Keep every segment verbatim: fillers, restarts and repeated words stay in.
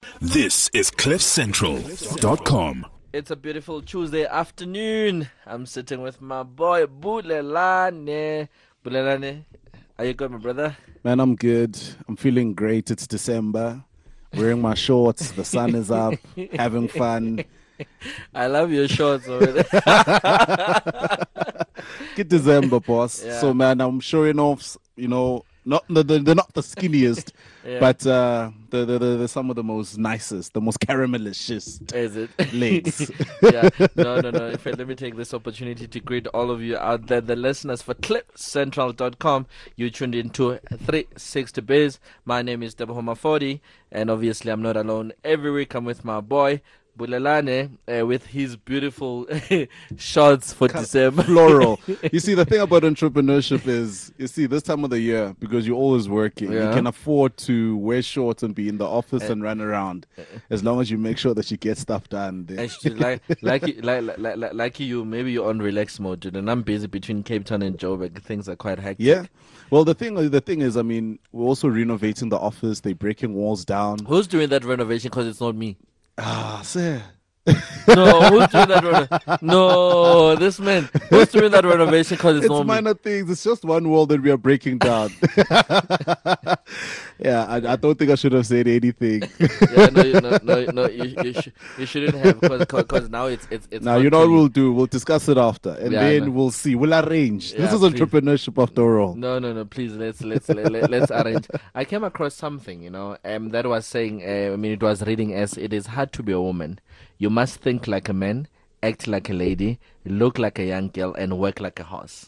This is cliff central dot com. It's a beautiful Tuesday afternoon. I'm sitting with my boy Bulelane. Bulelane, are you good, my brother? Man, I'm good. I'm feeling great. It's December. Wearing my shorts. The sun is up. Having fun. I love your shorts already. Good December, boss. Yeah. So, man, I'm showing off, you know, not the, the, they're not the skinniest, Yeah. but uh, they're, they're, they're some of the most nicest, the most caramelicious Is it? legs. Yeah. No, no, no. In fact, let me take this opportunity to greet all of you out there, the listeners for cliff central dot com. You tuned into three sixty Biz. My name is Debohoma forty, and obviously I'm not alone. Every week I'm with my boy Bulelane uh, with his beautiful shots for December. Floral. You see, the thing about entrepreneurship is, you see, this time of the year, because you're always working, Yeah. you can afford to wear shorts and be in the office and run around, as long as you make sure that you get stuff done. And she, like, like, you- like, like, like, like you, maybe you're on relax mode, dude. And I'm busy between Cape Town and Joburg. Things are quite hectic. Yeah. Well, the thing, the thing is, I mean, we're also renovating the office. They're breaking walls down. Who's doing that renovation? Because it's not me. Ah, sir. No, who's doing that renovation? No, this man. Who's doing that renovation? Because it's, It's not me. minor things. It's just one wall that we are breaking down. Yeah, I, I don't think I should have said anything. Yeah, no, you- no, no, no you, you, sh- you shouldn't have, because now it's it's it's. Now, not you know what to we'll do? We'll discuss it after, and Yeah, I then know. we'll see. We'll arrange. Yeah, This is please. entrepreneurship after all. No, no, no. Please, let's let's let, let, let's arrange. I came across something, you know, um, that was saying. Uh, I mean, it was reading as it is hard to be a woman. You must think like a man, act like a lady, look like a young girl, and work like a horse.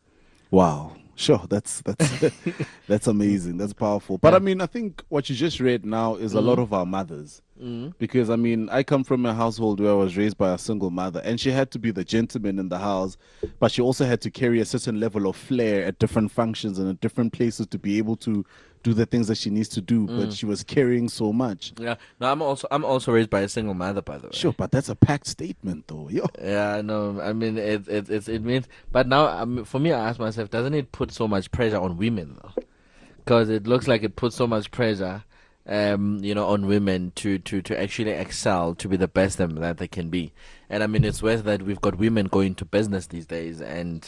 Wow. Sure, that's that's that's amazing. That's powerful. But I mean, I think what you just read now is a lot of our mothers. Because I mean, I come from a household where I was raised by a single mother, and she had to be the gentleman in the house, but she also had to carry a certain level of flair at different functions and at different places to be able to do the things that she needs to do. But she was carrying so much. Yeah. No, I'm also I'm also raised by a single mother, by the way. Sure, but that's a packed statement, though. Yo. Yeah, no, I mean it it it, it means, but now um, for me, I ask myself, doesn't it put so much pressure on women though? Because it looks like it puts so much pressure, um, you know, on women to to to actually excel, to be the best them that they can be. And I mean, it's worth that we've got women going to business these days, and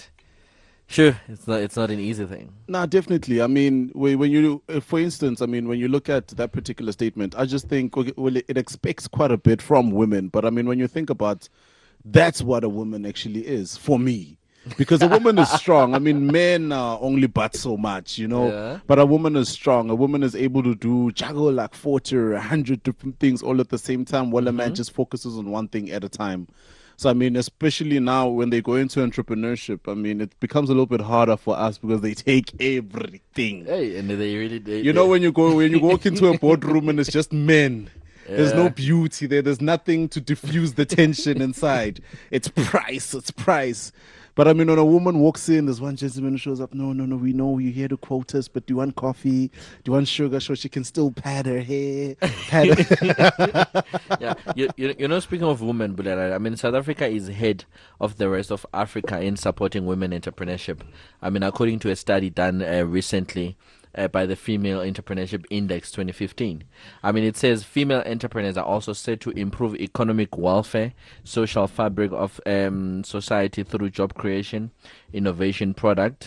sure, it's not it's not an easy thing. No, definitely. I mean, whe- when you, uh, for instance, I mean, when you look at that particular statement, I just think, okay, well, it it expects quite a bit from women. But I mean, when you think about, that's what a woman actually is for me. Because a woman is strong. I mean, men are only but so much, you know. Yeah. But a woman is strong. A woman is able to do juggle like forty or a hundred different things all at the same time, while a man just focuses on one thing at a time. So I mean, especially now when they go into entrepreneurship, I mean, it becomes a little bit harder for us because they take everything. Hey, and they really they, You they- know, when you go when you walk into a boardroom and it's just men. There's no Yeah. beauty there. There's nothing to diffuse the tension inside. It's price. It's price. But I mean, when a woman walks in, there's one gentleman who shows up. No, no, no. We know you're here to quote us, but do you want coffee? Do you want sugar so she can still pad her hair? Pad her. Yeah, you, you you know, speaking of women, Bulelane, I mean, South Africa is head of the rest of Africa in supporting women entrepreneurship. I mean, according to a study done uh, recently uh, by the Female Entrepreneurship Index twenty fifteen. I mean, it says female entrepreneurs are also said to improve economic welfare, social fabric of um, society through job creation, innovation, product.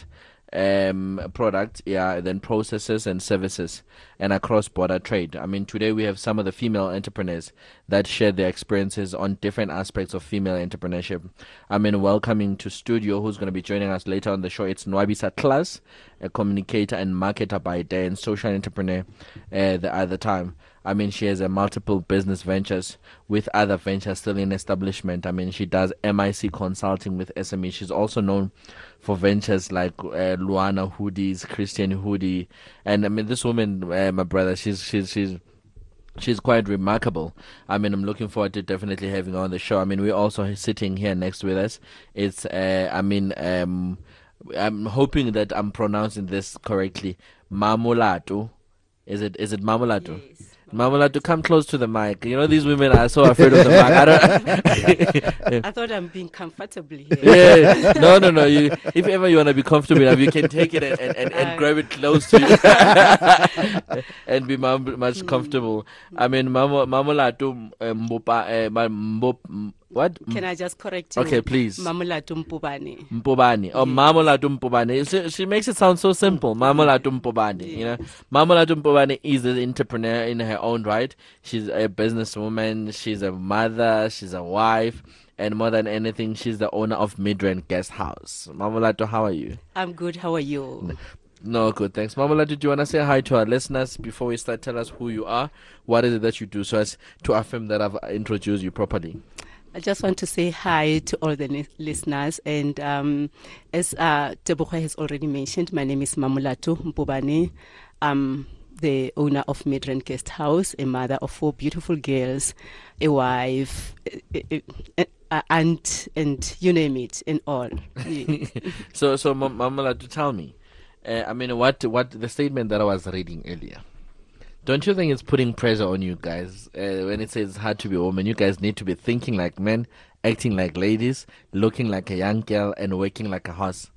um product yeah then processes and services, and across border trade. I mean, today we have some of the female entrepreneurs that share their experiences on different aspects of female entrepreneurship. I mean, welcoming to studio, who's going to be joining us later on the show, it's Nwabisa Class, a communicator and marketer by day and social entrepreneur uh, the other time. I mean, she has a multiple business ventures with other ventures still in establishment. I mean, she does M I C consulting with S M E. She's also known for ventures like uh, Luana Hoodies, Christian Hoodie, and I mean, this woman, uh, my brother, she's she's she's she's quite remarkable. I mean, I'm looking forward to definitely having her on the show. I mean, we're also sitting here next with us. It's uh, I mean, um, I'm hoping that I'm pronouncing this correctly. Mamulato. Is it is it Mamulato? Yes. Mamula, to come close to the mic. You know, these women are so afraid of the mic. I, don't I thought I'm being comfortable here. yeah. No, no, no. You, if ever you want to be comfortable enough, you can take it and, and, and, and Uh, grab it close to you and be mam- much comfortable. I mean, Mamo- Mamula to Mbopa, uh, ma- Mbop, what? Can I just correct you? Okay, please. Mamulatu Mpubane. Mpobani or Mamola Mpobani. She, she makes it sound so simple. Mamola Mpobani. You know, Mamola Mpobani is an entrepreneur in her own right. She's a businesswoman. She's a mother. She's a wife. And more than anything, she's the owner of Midrand Guest House. Mamolato, how are you? I'm good. How are you? No, good, thanks. Mamolato, do you want to say hi to our listeners before we start? Tell us who you are. What is it that you do so as to affirm that I've introduced you properly? I just want to say hi to all the ni- listeners. And um, as uh, Tebogo has already mentioned, my name is Mamulato Mpubane. I'm the owner of Midrand Guest House, a mother of four beautiful girls, a wife, a, a, a aunt, and you name it, and all. Yeah. so, so Mam- Mamolato, tell me, uh, I mean, what, what the statement that I was reading earlier. Don't you think it's putting pressure on you guys uh, when it says it's hard to be a woman? You guys need to be thinking like men, acting like ladies, looking like a young girl, and working like a horse.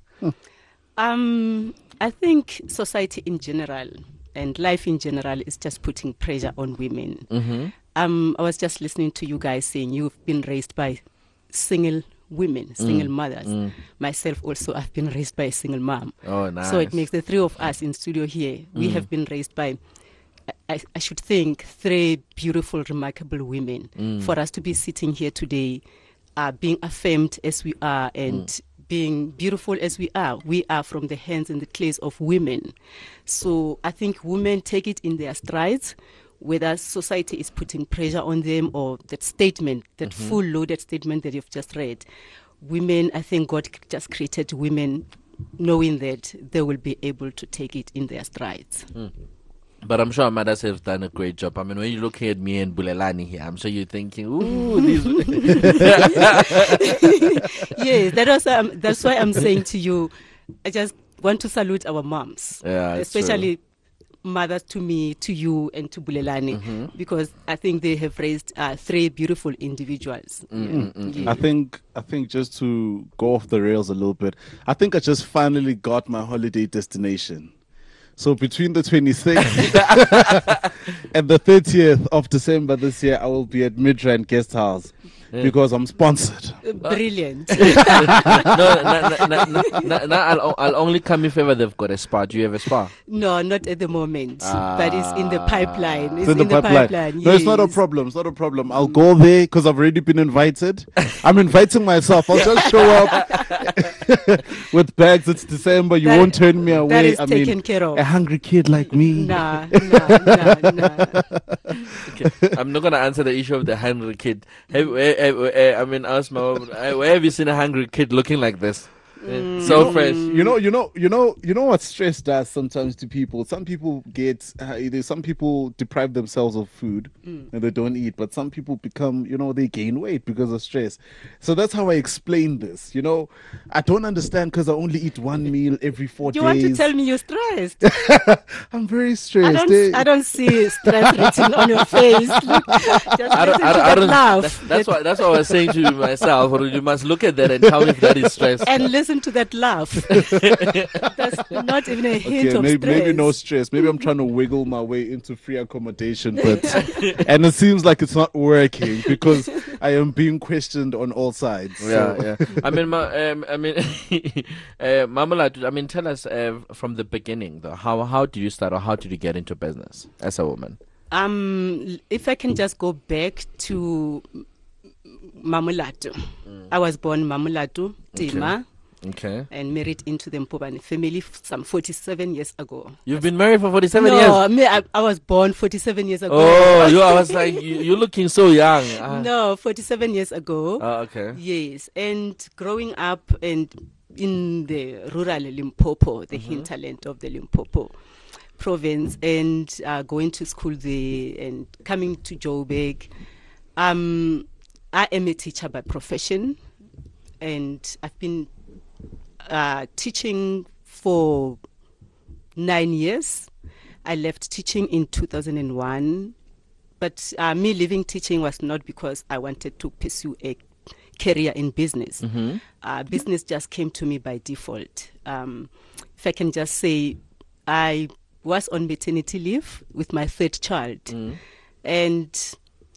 Um, I think society in general and life in general is just putting pressure on women. Mm-hmm. Um, I was just listening to you guys saying you've been raised by single women, single Mm. mothers. Mm. Myself also, I've been raised by a single mom. Oh, nice. So it makes the three of us in studio here. We Mm. have been raised by, I, I should think, three beautiful, remarkable women. Mm. For us to be sitting here today, uh, being affirmed as we are and Mm. being beautiful as we are, we are from the hands and the clays of women. So I think women take it in their strides, whether society is putting pressure on them or that statement, that Mhm. full loaded statement that you've just read. Women, I think God just created women knowing that they will be able to take it in their strides. Mm. But I'm sure mothers have done a great job. I mean, when you're looking at me and Bulelani here, I'm sure you're thinking, ooh, these. Yes, that was, um, that's why I'm saying to you, I just want to salute our moms, Yeah, it's especially mothers to me, to you, and to Bulelani, Mhm. because I think they have raised uh, three beautiful individuals. Mm, Yeah. mm, mm, Yeah. I think I think just to go off the rails a little bit, I think I just finally got my holiday destination. So between the twenty-sixth and the thirtieth of December this year, I will be at Midrand Guest House Yeah. because I'm sponsored. Uh, Brilliant. no, no, no, no, no, no, no, I'll, I'll only come if ever they've got a spa. Do you have a spa? No, not at the moment, but it's in the pipeline. It's, It's in the pipeline. No, it's not a yes. problem. It's not a problem. I'll go there because I've already been invited. I'm inviting myself. I'll just show up with bags. It's December. You That- won't turn me away. That is I taken mean, care of. a hungry kid like me. Nah, nah, nah, nah. Okay. I'm not gonna answer the issue of the hungry kid. Have, uh, uh, uh, I mean, ask my mom, uh, where have you seen a hungry kid looking like this? Uh, so fresh. You know, you know, you know, you know what stress does sometimes to people. Some people get, uh, either some people deprive themselves of food and they don't eat, but some people become, you know, they gain weight because of stress. So that's how I explain this. You know, I don't understand because I only eat one meal every four You days. want to tell me you're stressed? I'm very I stressed. don't, Eh, I don't see stress written on your face. Look, just I don't, listen I to don't, I that don't, laugh. that- that's what that's what I was saying to myself. Or you must look at that and tell me if that is stress. And listen to that laugh. That's not even a hint Okay, of maybe, stress. maybe no stress. Maybe I'm trying to wiggle my way into free accommodation, but and it seems like it's not working because I am being questioned on all sides. Yeah, so. yeah. I mean, ma, um, I mean, uh, Mamala, I mean, tell us uh, from the beginning, though. How how did you start, or how did you get into business as a woman? Um, if I can just go back to Mamulato. I was born Mamulato, Tima, Okay. and married into the Mpobane family f- some forty-seven years ago. You've been married for forty-seven no, years. me, I, I was born forty-seven years ago. Oh, you! I was like, you, you're looking so young. Ah. No, forty-seven years ago. Oh, okay. Yes, and growing up and in the rural Limpopo, the hinterland of the Limpopo province, and uh, going to school there and coming to Joburg. Um, I am a teacher by profession, and I've been uh, teaching for nine years. I left teaching in two thousand one but uh, me leaving teaching was not because I wanted to pursue a career in business. Mm-hmm. Uh, business just came to me by default. Um, if I can just say, I was on maternity leave with my third child. Mm. And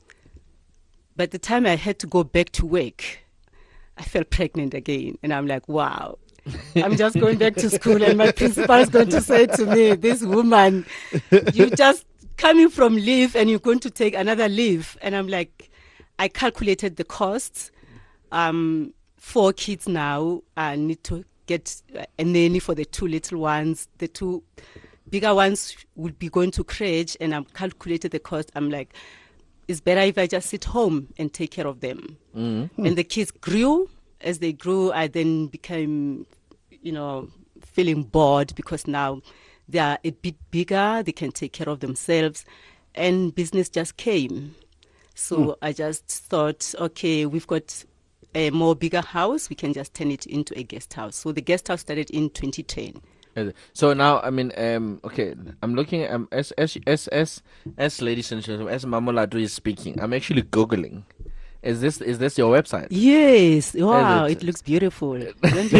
by the time I had to go back to work, I felt pregnant again. And I'm like, wow, I'm just going back to school. And my principal is going to say to me, this woman, you just coming from leave and you're going to take another leave. And I'm like, I calculated the costs. Um, four kids now. I need to get a nanny for the two little ones. The two bigger ones will be going to crèche, and I've calculated the cost. I'm like, it's better if I just sit home and take care of them. Mm-hmm. And the kids grew. As they grew, I then became, you know, feeling bored because now they are a bit bigger. They can take care of themselves. And business just came. So mm. I just thought, okay, we've got a more bigger house. We can just turn it into a guest house. So the guest house started in twenty ten. So now, I mean, um, okay, I'm looking um, as as as as as ladies and gentlemen, as Mamoladu is speaking, I'm actually googling. Is this is this your website? Yes. Wow, it? it looks beautiful. Don't you think so?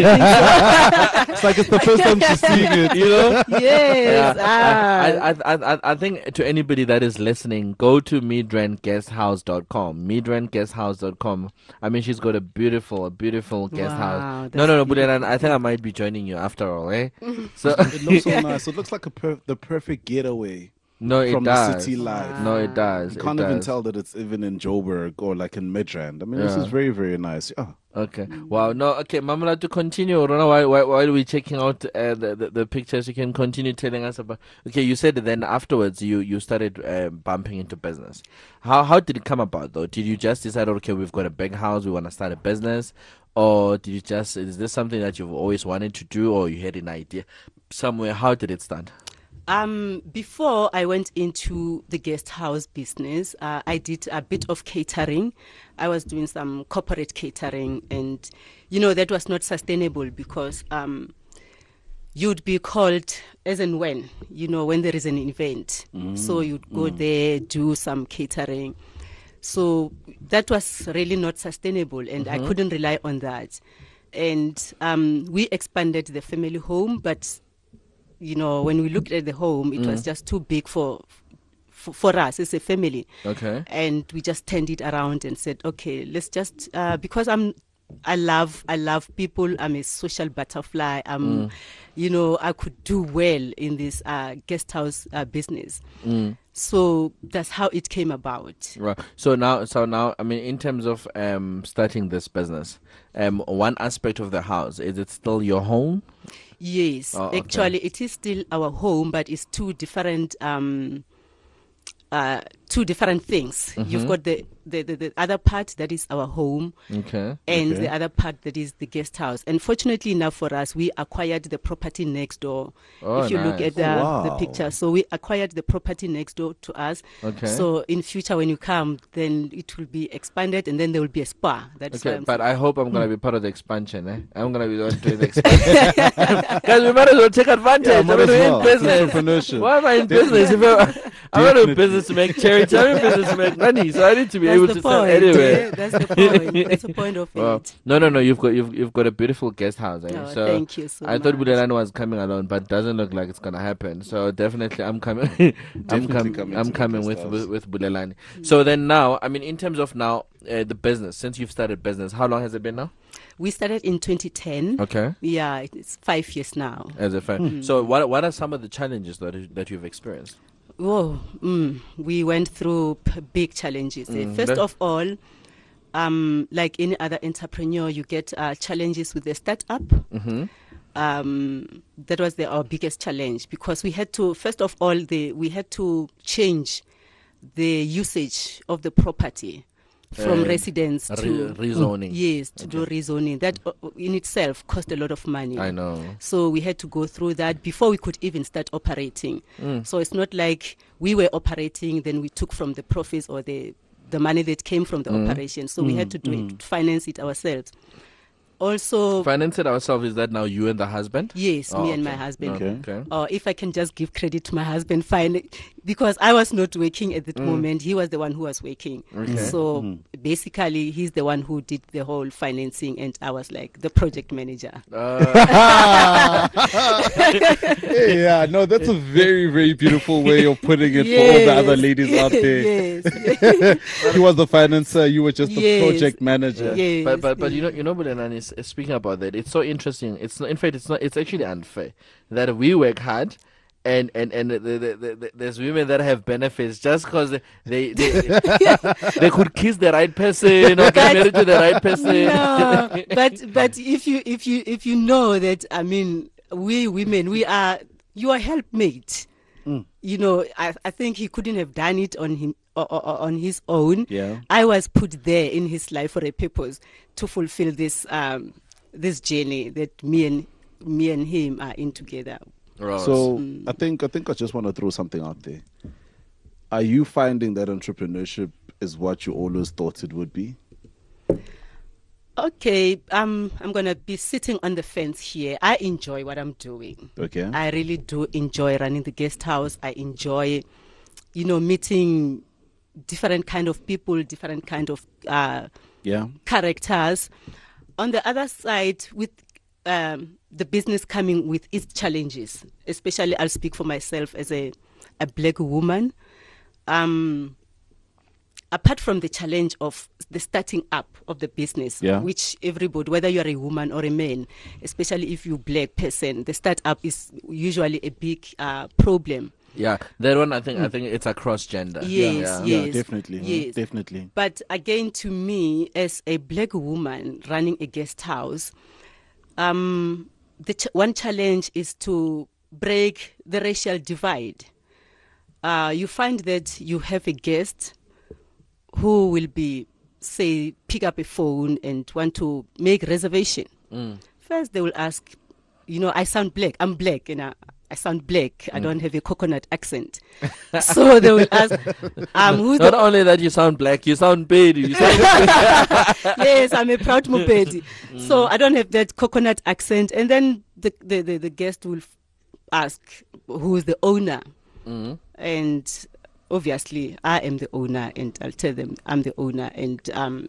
It's like it's the first time she's seeing it, you know? Yes. Yeah. Ah. I, I, I, I think to anybody that is listening, go to midrand guest house dot com. midrand guest house dot com. I mean, she's got a beautiful, a beautiful guest Wow, house. No, no, no, Bulelan, I think I might be joining you after all, eh? So It looks so nice. It looks like a per- the perfect getaway. No, it from does. the city life. No, it does. You it can't even does. tell that it's even in Joburg or like in Midrand. I mean, this Yeah. is very, very nice. Oh. Okay. Wow. No. Okay, Mamala, to continue, Rona, while, while, while we're checking out uh, the, the the pictures, you can continue telling us about. Okay, you said that then afterwards you you started uh, bumping into business. How how did it come about though? Did you just decide, okay, we've got a big house, we want to start a business, or did you just is this something that you've always wanted to do, or you had an idea somewhere? How did it start? Um, before I went into the guest house business, uh, I did a bit of catering. I was doing some corporate catering, and you know that was not sustainable because um, you'd be called as and when, you know, when there is an event. Mm. So you'd go mm. there, do some catering. So that was really not sustainable, and mm-hmm. I couldn't rely on that. And um, we expanded the family home, but you know, when we looked at the home, it mm. was just too big for, for for us as a family. Okay. And we just turned it around and said, okay, let's just uh, because I'm, I love, I love people. I'm a social butterfly. I'm, mm. you know, I could do well in this uh, guest house uh, business. Mm. So that's how it came about. Right. So now, so now, I mean, in terms of um, starting this business, um, one aspect of the house, is it still your home? Yes, oh, okay. Actually, it is still our home, but it's two different, um, uh, two different things. Mm-hmm. You've got the, the, the, the other part that is our home, okay, and okay. the other part that is the guest house. And fortunately enough for us, we acquired the property next door. Oh, if you nice. look at the, oh, wow. the picture, so we acquired the property next door to us. Okay. So in future, when you come, then it will be expanded, and then there will be a spa. That's okay. But I hope I'm gonna be part of the expansion. Eh? I'm gonna be the one doing the expansion. Guys, we might as well take advantage. Yeah, I'm might as well. in business. Entrepreneurship. Why am I in business? If I, I'm not in business to make charity. I'm in business to make money. So I need to be That's able the to point. sell anyway. Yeah, that's the point. That's the point of Well, it. no, no, no. You've got you've you've got a beautiful guest house. Eh? Oh, so thank you so I thought much. Bulelan was coming alone, but doesn't look like it's gonna happen. So definitely, I'm coming. I'm Definitely coming. coming I'm to the coming guest with, house. with with Bulelan. So then now, I mean, in terms of now uh, the business, since you've started business, how long has it been now? We started in twenty ten. Okay. Yeah, it's five years now. As a fan. Mm-hmm. So what what are some of the challenges that that you've experienced? Oh, mm, we went through p- big challenges. eh. Mm, First that- of all, um, like any other entrepreneur, you get uh, challenges with the startup. Mm-hmm. Um, that was the, our biggest challenge because we had to, first of all, the we had to change the usage of the property from Uh, residents re- to rezoning. Yes, to do rezoning. That uh, in itself cost a lot of money. I know. So we had to go through that before we could even start operating. Mm. So it's not like we were operating, then we took from the profits or the, the money that came from the Mm. operation. So we had to do it, finance it ourselves. Also, Finance it ourselves. Is that now you and the husband? yes, Oh, me and okay. my husband. Okay. Okay. Or if I can just give credit to my husband, fine. because I was not working at that moment. He was the one who was working. Okay. So Mm. basically, he's the one who did the whole financing, and I was like the project manager. Uh, Yeah, no, that's a very, very beautiful way of putting it for all the other Yes. ladies out there. Yes. He was the financer, you were just the Yes. project manager. Yes. but but but you know you know, Bulenani, is- is speaking about that, it's so interesting. It's not, in fact, it's not. It's actually unfair that we work hard. And and and the, the, the, the, there's women that have benefits just because they they, they they could kiss the right person or get married to the right person. No, but but if you if you if you know that, I mean, we women, we are your helpmate. Mm. You know, I I think he couldn't have done it on him o- o- on his own. Yeah. I was put there in his life for a purpose to fulfill this um this journey that me and me and him are in together. Rose. So I think I think I just want to throw something out there. Are you finding that entrepreneurship is what you always thought it would be? Okay, um, I'm gonna be sitting on the fence here. I enjoy what I'm doing. Okay. I really do enjoy running the guest house. I enjoy, you know, meeting different kind of people, different kind of uh, Yeah. characters. On the other side, with um, the business coming with its challenges, especially I'll speak for myself as a, a black woman. Um, apart from the challenge of the starting up of the business, Yeah. which everybody, whether you're a woman or a man, especially if you're black person, the startup is usually a big uh, problem. yeah, that one I think I think it's across gender. Yes, yeah. Yeah, yes, definitely. yes. Definitely. But again, to me, as a black woman running a guest house, um, the ch- one challenge is to break the racial divide. Uh, you find that you have a guest who will be, say, pick up a phone and want to make reservation. Mm. First, they will ask, you know, I sound black. I'm black, and I, I sound black. I don't have a coconut accent. So they will ask, um, who's Not the only that, you sound black, you sound baby. You sound yes, I'm a proud Mopedi. So I don't have that coconut accent. And then the, the, the, the guest will f- ask, who is the owner? Mhm. And obviously, I am the owner, and I'll tell them I'm the owner. And um,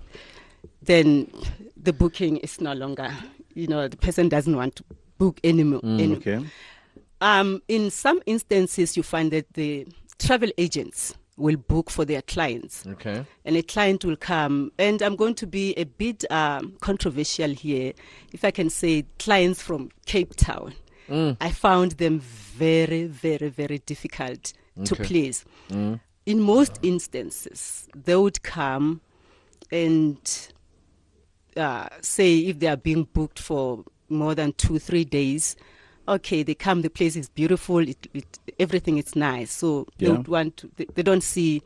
then the booking is no longer, you know, the person doesn't want to book anymore. any- Okay. Um, in some instances, you find that the travel agents will book for their clients. Okay. And a client will come, and I'm going to be a bit um, controversial here. If I can say, clients from Cape Town, Mm. I found them very, very, very difficult to Okay. please. Mm. In most instances, they would come and uh, say if they are being booked for more than two, three days. Okay, they come, the place is beautiful, it, it, everything is nice. So they Yeah. would want to, they, they don't see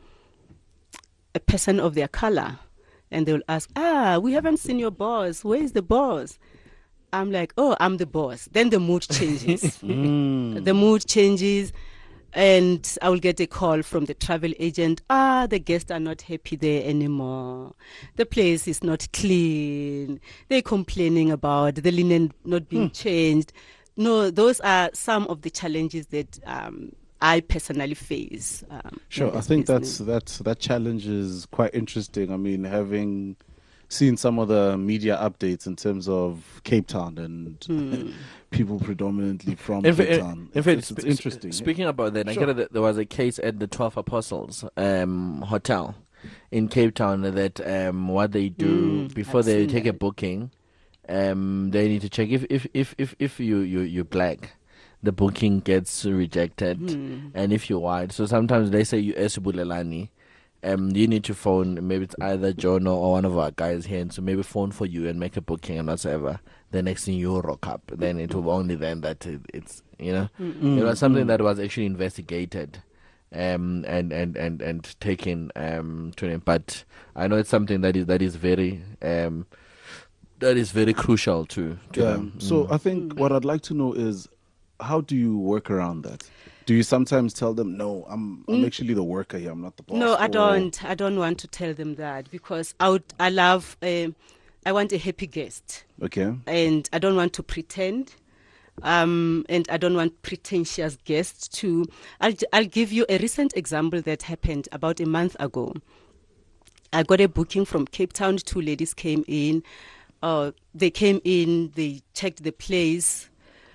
a person of their color, and they will ask, ah, we haven't seen your boss. Where is the boss? I'm like, oh, I'm the boss. Then the mood changes. Mm. The mood changes, and I will get a call from the travel agent. Ah, the guests are not happy there anymore. The place is not clean. They're complaining about the linen not being changed. No, those are some of the challenges that um, I personally face. Um, Sure, in I this think business. that's that's that challenge is quite interesting. I mean, having seen some of the media updates in terms of Cape Town and Hmm. people predominantly from In, fa- Cape in, Town. in fact, it's, it's sp- interesting. Speaking about that, I Sure. get that there was a case at the Twelve Apostles um, Hotel in Cape Town that um, what they do Mm, before I've they seen take a that. booking, um, they need to check if if if if, if you you you black, the booking gets rejected, Hmm. and if you're white, so sometimes they say you esubulelani. Um, you need to phone. Maybe it's either Jono or one of our guys here, and so maybe phone for you and make a booking and whatsoever. The next thing you rock up, then it will only then that it, it's you know it was something that was actually investigated, um, and and and and taken um to him. But I know it's something that is that is very um that is very crucial to to Yeah. them. So I think what I'd like to know is, how do you work around that? Do you sometimes tell them, no, I'm I'm actually the worker here, I'm not the boss? No, I or- don't. I don't want to tell them that, because I would, I love. Um, I want a happy guest, Okay. and I don't want to pretend. Um, and I don't want pretentious guests to. I'll, I'll give you a recent example that happened about a month ago. I got a booking from Cape Town. Two ladies came in. Uh, they came in, they checked the place.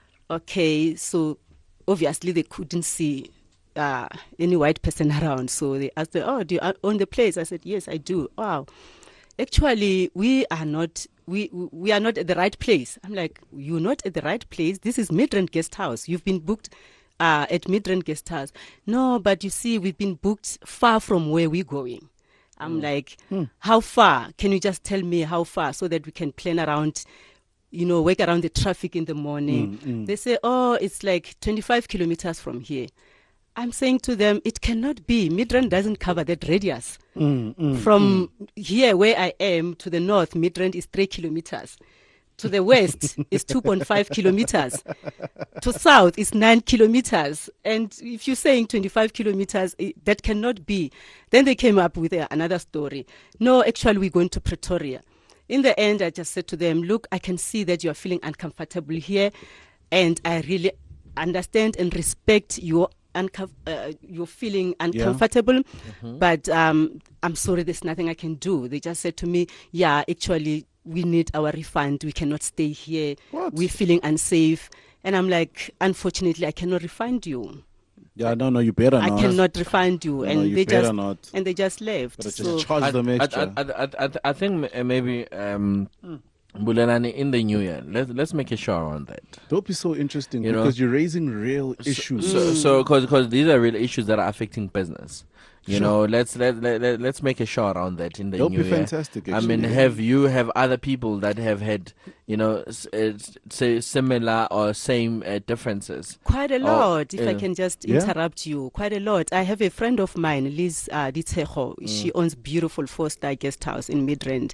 Okay, so obviously they couldn't see uh, any white person around. So they asked me, oh, do you own the place? I said, yes, I do. Wow. Actually, we are not we we are not at the right place. I'm like, you're not at the right place. This is Midrand Guest House. You've been booked uh, at Midrand Guest House. No, but you see, we've been booked far from where we're going. I'm mm. like, mm. how far? Can you just tell me how far so that we can plan around, you know, work around the traffic in the morning? Mm, mm. They say, oh, it's like twenty-five kilometers from here. I'm saying to them, it cannot be. Midrand doesn't cover that radius. Mm, mm, From mm. here where I am to the north, Midrand is three kilometers. To the west is two point five kilometers. To south is nine kilometers. And if you're saying twenty-five kilometers, it, that cannot be. Then they came up with uh, another story. No, actually, we're going to Pretoria. In the end, I just said to them, look, I can see that you're feeling uncomfortable here. And I really understand and respect your Uncom- uh, you're feeling uncomfortable, yeah. mm-hmm. but um, I'm sorry, there's nothing I can do. They just said to me, yeah, actually, we need our refund. We cannot stay here. What? We're feeling unsafe. And I'm like, unfortunately, I cannot refund you. Yeah, no, no, you better I not. I cannot refund you. No, and no, you they better just not. And they just left. But so just charge them extra. I, I, I, I, I think maybe... Um, mm. Bulelani, in the new year, let's let's make a show around that. That'll be so interesting you because know? you're raising real issues. So, so because because these are real issues that are affecting business. You Sure. know, let's let, let let let's make a show around that in the That'll new be year. fantastic. I mean, actually. have you have other people that have had you know s- uh, say similar or same uh, differences? Quite a lot, if uh, I can just yeah. interrupt you. Quite a lot. I have a friend of mine, Liz uh, Ditsejo. Mm. She owns beautiful four-star guest house in Midrand.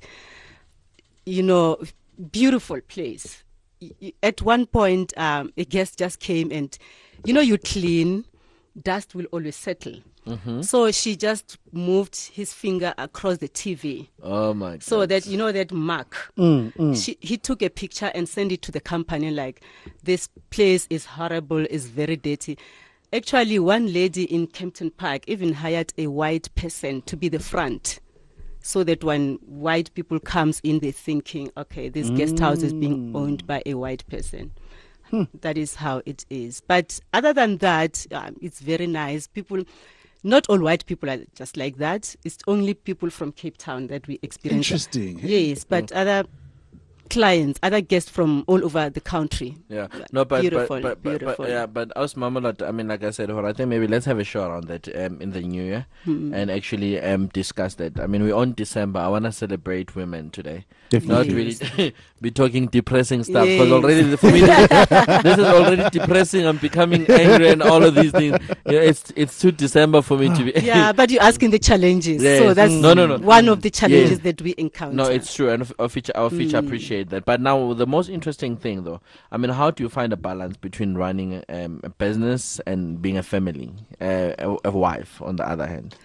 You know, beautiful place. At one point, um, a guest just came and, you know, you clean, dust will always settle. Mm-hmm. So she just moved his finger across the T V. Oh my God. So that, you know, that mark. Mm, mm. She, he took a picture and sent it to the company like, this place is horrible, is very dirty. Actually, one lady in Kempton Park even hired a white person to be the front. So that when white people comes in, they're thinking, okay, this mm. guest house is being owned by a white person. Hmm. That is how it is. But other than that, um, it's very nice. People, not all white people are just like that. It's only people from Cape Town that we experience. Interesting. Yes, but oh. other clients, other guests from all over the country. Yeah, no, but beautiful, but, but, beautiful. But, yeah, but us Mamelot, I mean, like I said, I think maybe let's have a show around that um, in the new year mm-hmm. and actually um discuss that. I mean, we're on December. I want to celebrate women today. Definitely. Not really be talking depressing stuff because yes. already for me this, this is already depressing. I'm becoming angry and all of these things. Yeah, it's it's too December for me to be. Yeah, but you're asking the challenges, yes. so that's no, no, no. one of the challenges yes. that we encounter. No, it's true, and our feature, our feature mm. appreciate that. But now the most interesting thing, though, I mean, how do you find a balance between running um, a business and being a family, uh, a, a wife, on the other hand?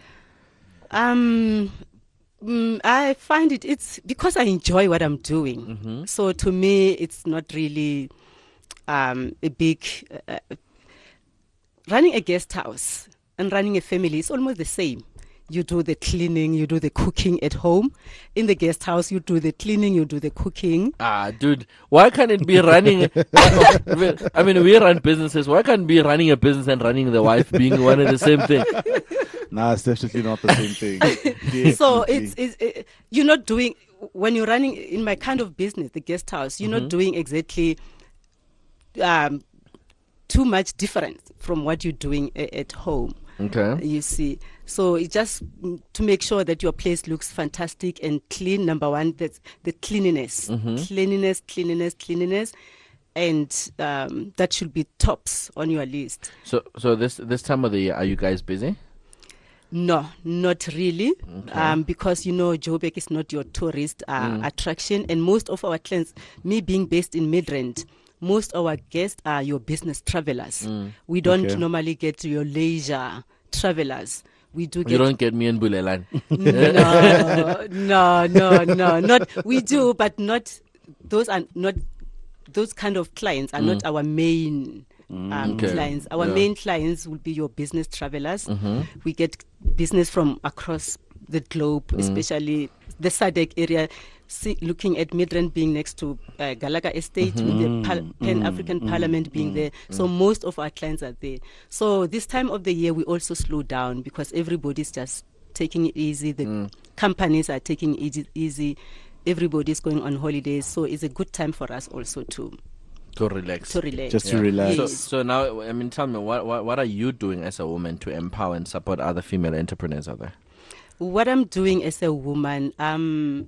Um. Mm, I find it, it's because I enjoy what I'm doing. Mm-hmm. So to me, it's not really um, a big, uh, running a guest house and running a family is almost the same. You do the cleaning, you do the cooking at home. In the guest house, you do the cleaning, you do the cooking. Ah, dude, why can't it be running? I mean, we run businesses. Why can't it be running a business and running the wife being one and the same thing? Nah, it's definitely not the same thing. So it's, it's it, you're not doing, when you're running in my kind of business, the guest house, you're mm-hmm. not doing exactly um, too much different from what you're doing a, at home. Okay. You see, so it's just to make sure that your place looks fantastic and clean. Number one, that's the cleanliness, mm-hmm. cleanliness, cleanliness, cleanliness. And um, that should be tops on your list. So, so this this time of the year, are you guys busy? No, not really, okay. um, because, you know, Joburg is not your tourist uh, mm. attraction. And most of our clients, me being based in Midrand, most of our guests are your business travelers. Mm. We don't okay. normally get your leisure travelers. We do get. You don't get me and Bulelani. No, no, no, no. Not, we do, but not, those are not those kind of clients are mm. not our main um, okay. clients. Our yeah. main clients will be your business travelers. Mm-hmm. We get business from across the globe, mm. especially the S A D C area. See, looking at Midrand being next to uh, Galaga Estate, mm-hmm. with the Pal- Pan-African mm-hmm. Parliament being mm-hmm. there. So most of our clients are there. So this time of the year, we also slow down because everybody's just taking it easy. The mm. companies are taking it easy. Everybody's going on holidays. So it's a good time for us also to to relax. To relax. Just yeah. to relax. So, so now, I mean, tell me, what, what what are you doing as a woman to empower and support other female entrepreneurs out there? What I'm doing as a woman, um.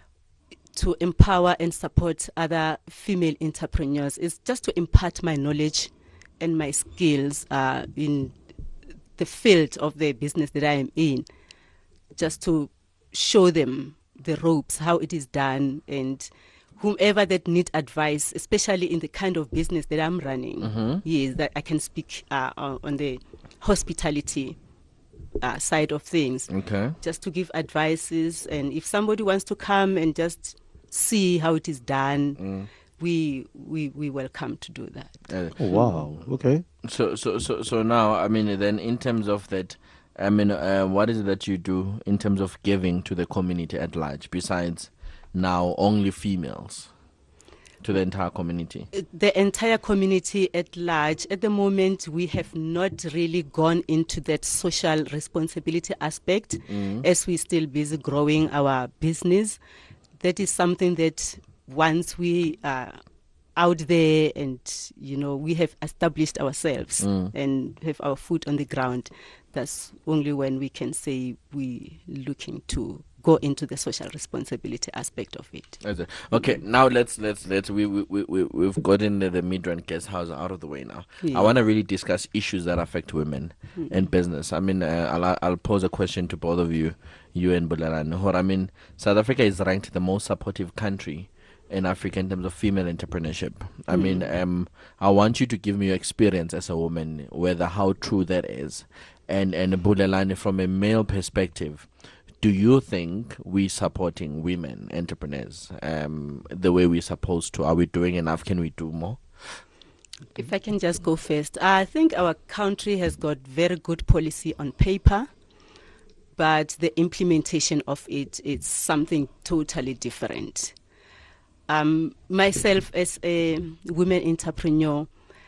to empower and support other female entrepreneurs is just to impart my knowledge and my skills uh, in the field of the business that I am in, just to show them the ropes, how it is done, and whomever that need advice, especially in the kind of business that I'm running, mm-hmm. yes, that I can speak uh, on the hospitality uh, side of things. Okay. Just to give advices, and if somebody wants to come and just see how it is done, mm. we we we welcome to do that. Uh, oh, wow. Okay. So so so so now, I mean, then in terms of that, I mean, uh, what is it that you do in terms of giving to the community at large, besides now only females, to the entire community? The entire community at large. At the moment, we have not really gone into that social responsibility aspect, mm. as we're still busy growing our business. That is something that once we are out there and, you know, we have established ourselves mm. and have our foot on the ground, that's only when we can say we looking to go into the social responsibility aspect of it. Okay, now let's let's let's we we we we've gotten the, the Midrand guest house out of the way now. Yeah. I want to really discuss issues that affect women mm. in business. I mean, uh, I'll I'll pose a question to both of you, you and Bulelani. I mean, South Africa is ranked the most supportive country in Africa in terms of female entrepreneurship. I mm. mean, um, I want you to give me your experience as a woman, whether how true that is, and and Bulelani, from a male perspective. Do you think we supporting women entrepreneurs um, the way we're supposed to? Are we doing enough? Can we do more? If I can just go first. I think our country has got very good policy on paper, but the implementation of it is something totally different. Um, myself as a women entrepreneur,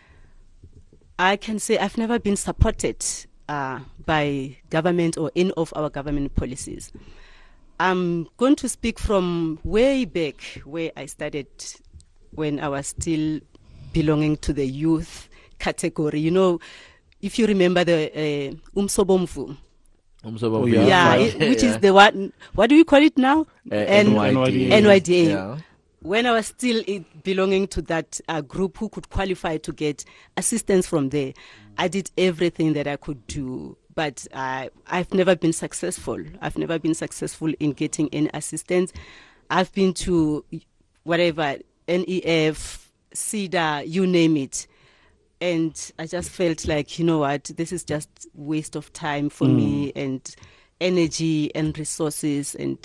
I can say I've never been supported Uh, by government or any of our government policies. I'm going to speak from way back where I started when I was still belonging to the youth category. You know, if you remember the uh, Umsobomvu. Umsobomvu, yeah, yeah, it, which yeah. is the one, what do you call it now? Uh, N Y D A. N Y D A. Yeah. When I was still belonging to that uh, group who could qualify to get assistance from there, I did everything that I could do, but uh, I've never been successful. I've never been successful in getting any assistance. I've been to whatever, N E F, C E D A, you name it. And I just felt like, you know what, this is just waste of time for mm. me and energy and resources. And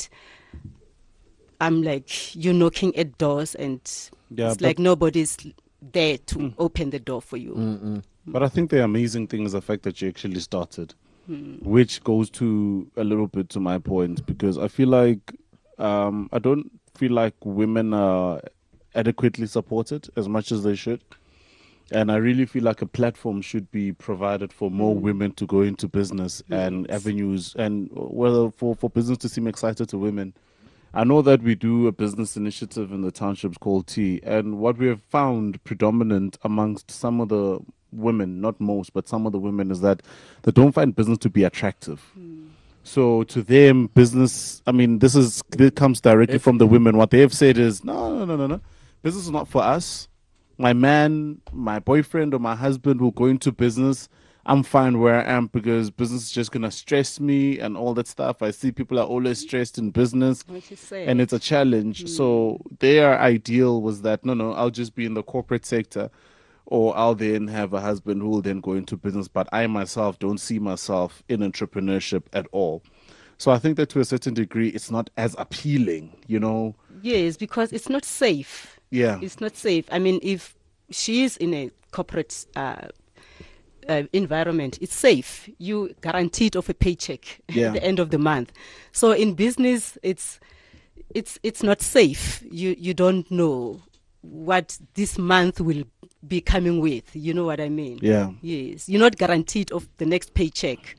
I'm like, you're knocking at doors and yeah, it's like nobody's there to mm. open the door for you. Mm-mm. But I think the amazing thing is the fact that you actually started, mm. which goes to a little bit to my point, because I feel like um, I don't feel like women are adequately supported as much as they should. And I really feel like a platform should be provided for more mm. women to go into business yes. and avenues, and whether for, for business to seem excited to women. I know that we do a business initiative in the townships called T, and what we have found predominant amongst some of the women, not most, but some of the women, is that they don't find business to be attractive. Mm. So to them, business, I mean, this is it comes directly if, from the women. What they have said is, no, no, no, no, no. Business is not for us. My man, my boyfriend, or my husband will go into business. I'm fine where I am because business is just going to stress me and all that stuff. I see people are always stressed in business and it's a challenge. Mm. So their ideal was that, no, no, I'll just be in the corporate sector, or I'll then have a husband who will then go into business. But I myself don't see myself in entrepreneurship at all. So I think that to a certain degree, it's not as appealing, you know. Yes, because it's not safe. Yeah. It's not safe. I mean, if she is in a corporate uh, uh, environment, it's safe. You guaranteed of a paycheck Yeah. at the end of the month. So in business, it's it's it's not safe. You you don't know what this month will be coming with. You know what I mean? Yeah. Yes. You're not guaranteed of the next paycheck.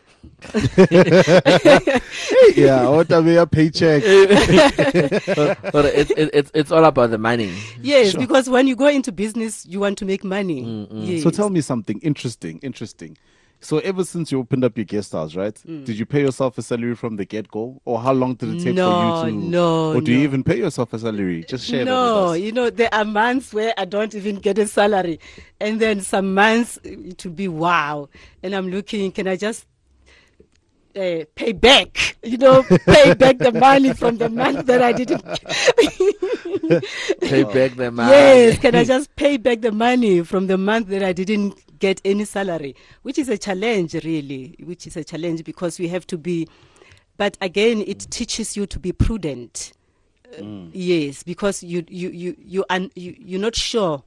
Yeah, what a mere paycheck. But it, it, it's it's all about the money. Yes, Sure. because when you go into business, you want to make money. Yes. So tell me something interesting, interesting. So ever since you opened up your guest house, right? Did you pay yourself a salary from the get-go? Or how long did it take No, for you to... no, Or do you no. even pay yourself a salary? Just share No, that with us. you know, there are months where I don't even get a salary. And then some months it will be wow. And I'm looking, can I just uh, pay back? You know, pay back the money from the month that I didn't. Pay back the money. Yes, can I just pay back the money from the month that I didn't get any salary? Which is a challenge, really, which is a challenge because we have to be, but again, it teaches you to be prudent. Uh, Yes, because you, you, you, you, un, you, you're not sure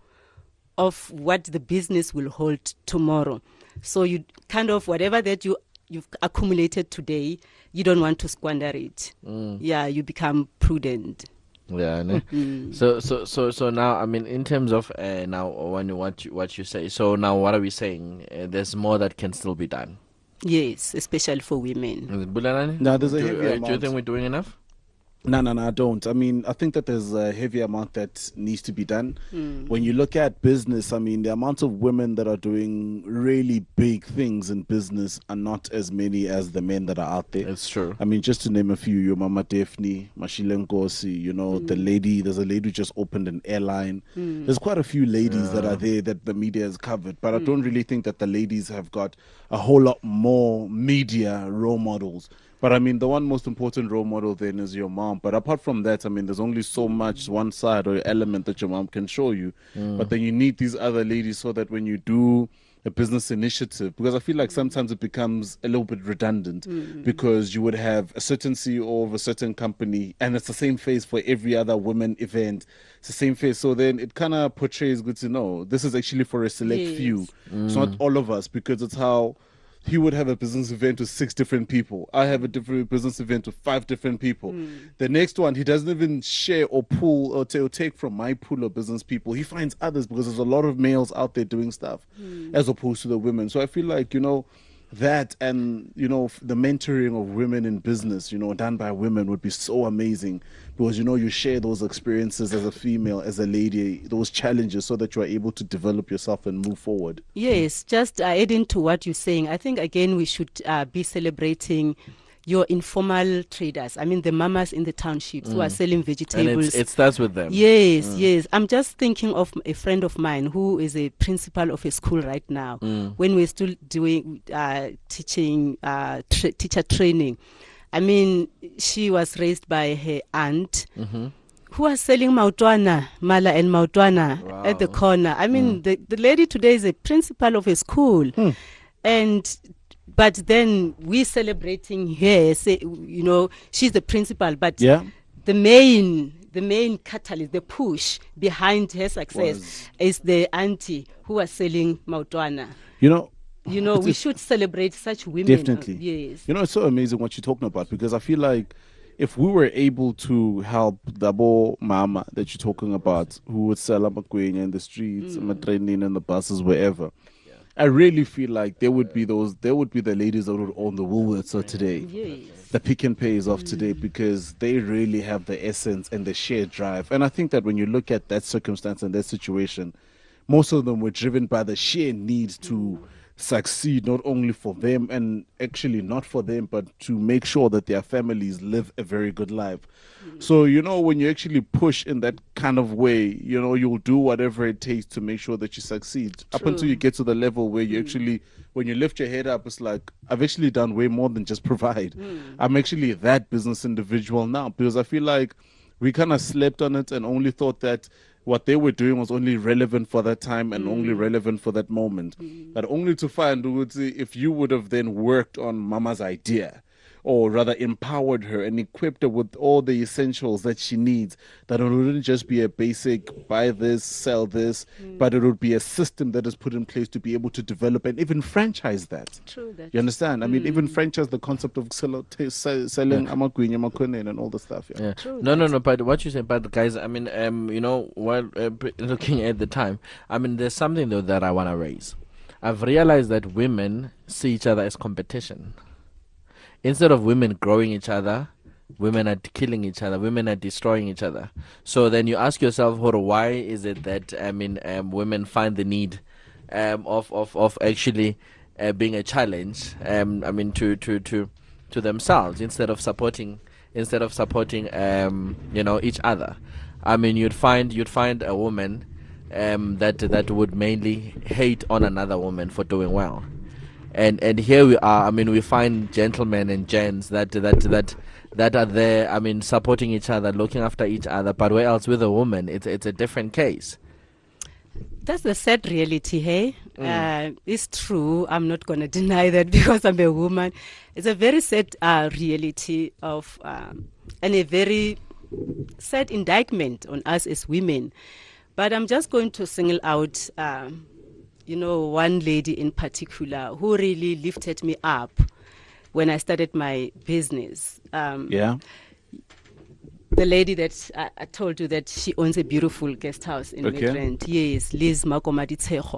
of what the business will hold tomorrow. So you kind of, whatever that you, you've accumulated today, you don't want to squander it. Yeah, you become prudent. Yeah, I know. So, so, so, so now, I mean, in terms of uh, now, when you, what you, what you say. So now, what are we saying? Uh, there's more that can still be done. Yes, especially for women. Bulanani? No, there's a do, heavy uh, do you amount. think we're doing enough? No, no, no, I don't. I mean, I think that there's a heavy amount that needs to be done. When you look at business, I mean, the amount of women that are doing really big things in business are not as many as the men that are out there. It's true. I mean, just to name a few, your Mama Daphne, Mashile Ngosi, you know, the lady, there's a lady who just opened an airline. There's quite a few ladies that are there that the media has covered, but I don't really think that the ladies have got a whole lot more media role models. But I mean, the one most important role model then is your mom. But apart from that, I mean, there's only so much one side or element that your mom can show you. But then you need these other ladies so that when you do a business initiative, because I feel like sometimes it becomes a little bit redundant because you would have a certain C E O of a certain company and it's the same face for every other women event. It's the same face. So then it kind of portrays good to know. This is actually for a select Yes. few. It's not all of us because it's how... He would have a business event with six different people. I have a different business event with five different people. The next one, he doesn't even share or pull or, t- or take from my pool of business people. He finds others because there's a lot of males out there doing stuff as opposed to the women. So I feel like, you know, that and, you know, f- the mentoring of women in business, you know, done by women would be so amazing because, you know, you share those experiences as a female, as a lady, those challenges so that you are able to develop yourself and move forward. Yes, just uh, adding to what you're saying, I think again we should uh, be celebrating your informal traders. I mean, the mamas in the townships who are selling And vegetables. it's, it starts with them. Yes, yes. I'm just thinking of a friend of mine who is a principal of a school right now. When we're still doing uh, teaching, uh, tra- teacher training, I mean, she was raised by her aunt. Who are selling mautwana, mala and mautwana at the corner. I mean, the, the lady today is a principal of a school. And but then we celebrating her, say, you know, she's the principal, but Yeah. the main the main catalyst, the push behind her success Was- is the auntie who are selling mautwana. You know, You know, It's we a- should celebrate such women. Definitely. Yes. You know, it's so amazing what you're talking about because I feel like if we were able to help Dabo Mama that you're talking about, who would sell amakwenya in the streets, mm. training in the buses, wherever, I really feel like there would be those, there would be the ladies that would own the Woolworths of today, Yes. the Pick and Pays of today, because they really have the essence and the sheer drive. And I think that when you look at that circumstance and that situation, most of them were driven by the sheer need to succeed, not only for them and actually not for them, but to make sure that their families live a very good life. So, you know, when you actually push in that kind of way, you know, you'll do whatever it takes to make sure that you succeed up until you get to the level where you actually, when you lift your head up, it's like, I've actually done way more than just provide. I'm actually that business individual now, because I feel like we kind of slept on it and only thought that what they were doing was only relevant for that time and only relevant for that moment. But only to find, if you would have then worked on Mama's idea, or rather empowered her and equipped her with all the essentials that she needs, that it wouldn't just be a basic buy this, sell this, mm. but it would be a system that is put in place to be able to develop and even franchise that. True. That. You understand? I mm. mean, even franchise the concept of sell, t- sell, selling Yeah. amakwini, amakwini and all the stuff. Yeah. Yeah. True No, no, that. no. But what you said, but guys, I mean, um, you know, while uh, p- looking at the time, I mean, there's something though that I want to raise. I've realized that women see each other as competition. Instead of women growing each other, women are killing each other. Women are destroying each other. So then you ask yourself, Horo, why is it that I mean, um, women find the need um, of of of actually uh, being a challenge? Um, I mean, to to to to themselves instead of supporting instead of supporting um, you know, each other. I mean, you'd find you'd find a woman um, that that would mainly hate on another woman for doing well. And and here we are. I mean, we find gentlemen and gents that that that that are there. I mean, supporting each other, looking after each other. But where else with a woman, it's it's a different case. That's the sad reality, hey? Mm. Uh, it's true. I'm not going to deny that because I'm a woman. It's a very sad uh, reality of, um, and a very sad indictment on us as women. But I'm just going to single out. Um, You know, one lady in particular who really lifted me up when I started my business. Um, Yeah. The lady that I, I told you that she owns a beautiful guest house in Okay. Midrand. Yes, Liz Makomadi Tseho.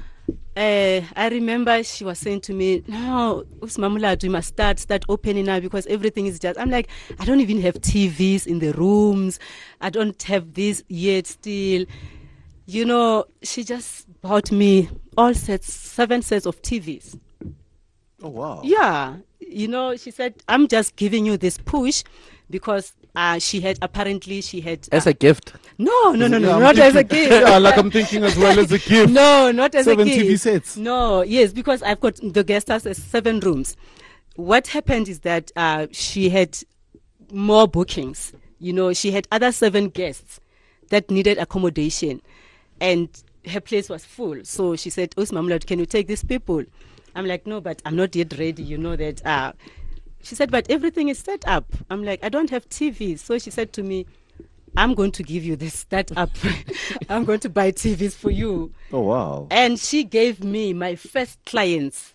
Uh, I remember she was saying to me, no, Usmamuladu, you must start, start opening now because everything is just, I'm like, I don't even have T Vs in the rooms. I don't have this yet still. You know, she just bought me all sets, seven sets of T Vs. Oh, wow. Yeah. You know, she said, I'm just giving you this push because uh, she had, apparently she had... Uh, As a gift. no, no, no, no, Yeah, I'm not as a thinking- gift. Yeah, like I'm thinking as well as a gift. No, not as Seven a gift. T V sets. No, yes, because I've got the guest house as seven rooms. What happened is that uh, she had more bookings. You know, she had other seven guests that needed accommodation. And her place was full. So she said, Usmamulad, can you take these people? I'm like, no, but I'm not yet ready. You know that. Uh, she said, but everything is set up. I'm like, I don't have T V. So she said to me, I'm going to give you this start up. I'm going to buy T Vs for you. Oh, wow. And she gave me my first clients.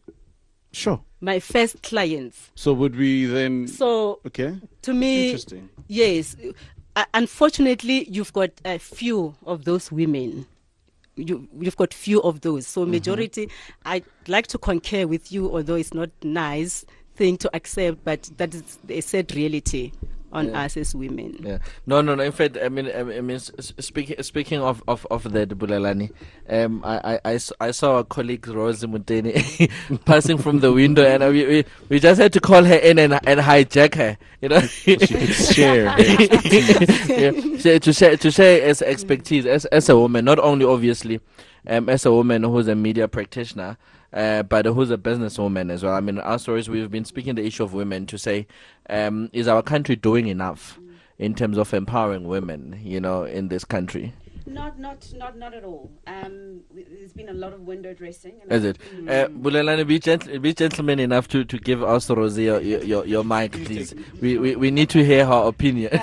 Sure. My first clients. So would we then... So Okay. to me, Interesting. yes. Uh, unfortunately, you've got a few of those women. You, you've got few of those. So majority, mm-hmm. I'd like to concur with you, although it's not nice thing to accept, but that is a sad reality on Yeah. us as women. Yeah. No, no, no. In fact, I mean, I mean, I mean s- s- speaking speaking of of of that, Bulalani, um, I, I, I, s- I saw a colleague Rosie Muteni passing from the window, and we, we we just had to call her in and and hijack her. You know, She could share. yeah. Share- to share to share as expertise as as a woman, not only obviously, um, as a woman who's a media practitioner. Uh, but who's a businesswoman as well. I mean, our stories, we've been speaking the issue of women to say, um, is our country doing enough in terms of empowering women, you know, in this country? Not, not, not, not at all. Um, there's been a lot of window dressing. And Is it? Uh, Bulelani, be, gent- be gentleman enough to, to give us, Rosie, your, your, your mic, please. We, we we need to hear her opinion.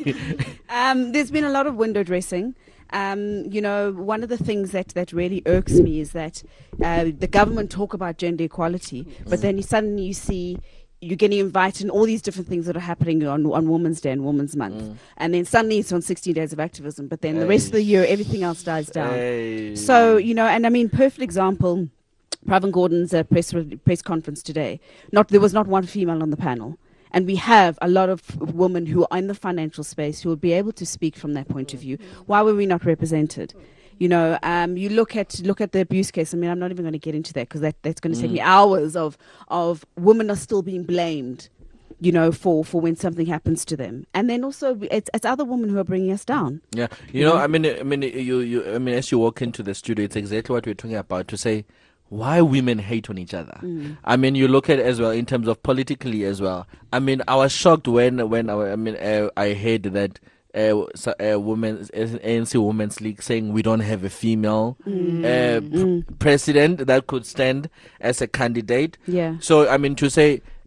um, there's been a lot of window dressing. Um, you know, one of the things that, that really irks me is that uh, the government talk about gender equality, but then you suddenly you see you're getting invited in all these different things that are happening on, on Women's Day and Women's Month. Mm. And then suddenly it's on sixty days of activism, but then the rest of the year, everything else dies down. Hey. So, you know, and I mean, perfect example, Pravin Gordon's uh, press, press conference today. Not There was not one female on the panel. And we have a lot of women who are in the financial space who will be able to speak from that point of view. Why were we not represented? You know, um, you look at look at the abuse case. I mean, I'm not even going to get into that because that, that's going to take me hours of of women are still being blamed, you know, for, for when something happens to them. And then also it's, it's other women who are bringing us down. Yeah, you know, I mean, I mean, you, you, I mean, as you walk into the studio, it's exactly what we're talking about. To say why women hate on each other. Mm. I mean, you look at it as well in terms of politically as well. I mean, I was shocked when when I, I mean uh, I heard that. Uh, so, uh, women's A N C Women's League saying we don't have a female Mm. uh, pr- Mm. president that could stand as a candidate. Yeah. So I mean to say